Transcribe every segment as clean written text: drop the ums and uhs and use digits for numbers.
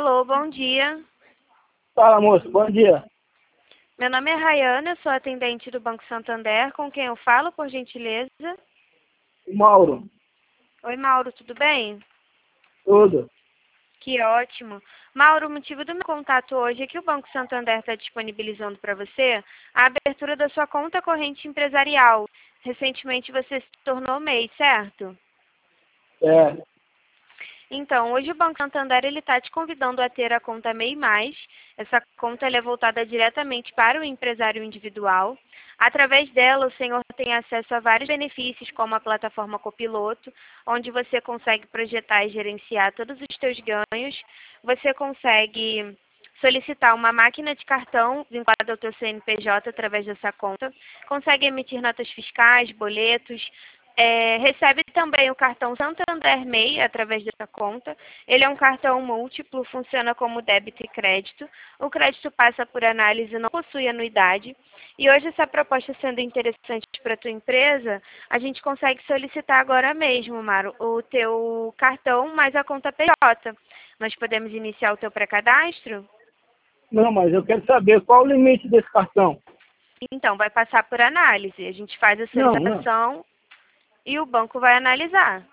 Alô, bom dia. Fala, moço, bom dia. Meu nome é Rayana, eu sou atendente do Banco Santander. Com quem eu falo, por gentileza? Mauro, Oi, Mauro, tudo bem? tudo. Que ótimo. Mauro, o motivo do meu contato hoje é que o Banco Santander está disponibilizando para você a abertura da sua conta corrente empresarial. Recentemente você se tornou MEI, certo? É, Então, hoje o Banco Santander está te convidando a ter a conta MEI+. Essa conta ela é voltada diretamente para o empresário individual. Através dela, o senhor tem acesso a vários benefícios, como a plataforma Copiloto, onde você consegue projetar e gerenciar todos os seus ganhos. Você consegue solicitar uma máquina de cartão vinculada ao teu CNPJ através dessa conta. Consegue emitir notas fiscais, boletos. Recebe também o cartão Santander MEI através dessa conta. Ele é um cartão múltiplo, funciona como débito e crédito. O crédito passa por análise e não possui anuidade. E hoje essa proposta sendo interessante para a tua empresa, a gente consegue solicitar agora mesmo, Maro, o teu cartão mais a conta PJ. Nós podemos iniciar o teu pré-cadastro? não, mas eu quero saber qual o limite desse cartão. Então, vai passar por análise. A gente faz a Não. solicitação e o banco vai analisar.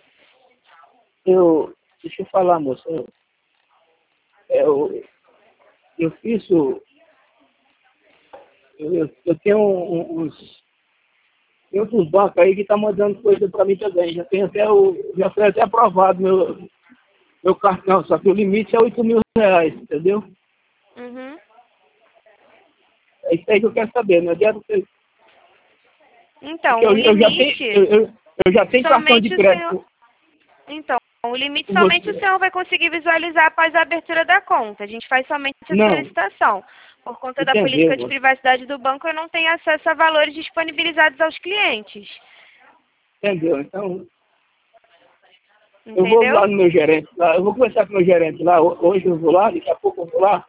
Deixa eu falar, moço. Eu fiz o. Eu tenho tem outros bancos aí que estão mandando coisa para mim também. Já foi até aprovado meu cartão, só que o limite é R$ 8.000, entendeu? Uhum. É isso aí que eu quero saber, não adianta você. Então, Porque o eu limite, eu já tenho cartão de somente o senhor. crédito Então, o limite com somente o você. senhor vai conseguir visualizar após a abertura da conta. A gente faz somente a Não, solicitação. Por conta da entendeu, política de moço? privacidade do banco, eu não tenho acesso a valores disponibilizados aos clientes. Entendeu? Então, eu vou Entendeu? lá no meu gerente lá, eu vou conversar com o meu gerente lá, hoje eu vou lá, daqui a pouco eu vou lá,